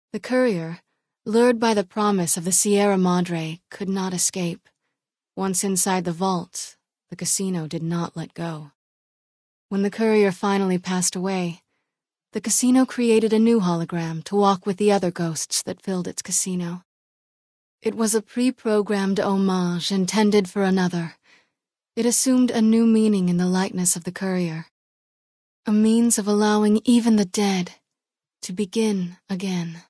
The courier, lured by the promise of the Sierra Madre, could not escape. Once inside the vault, the casino did not let go. When the courier finally passed away, the casino created a new hologram to walk with the other ghosts that filled its casino. It was a pre-programmed homage intended for another. It assumed a new meaning in the likeness of the courier, a means of allowing even the dead to begin again.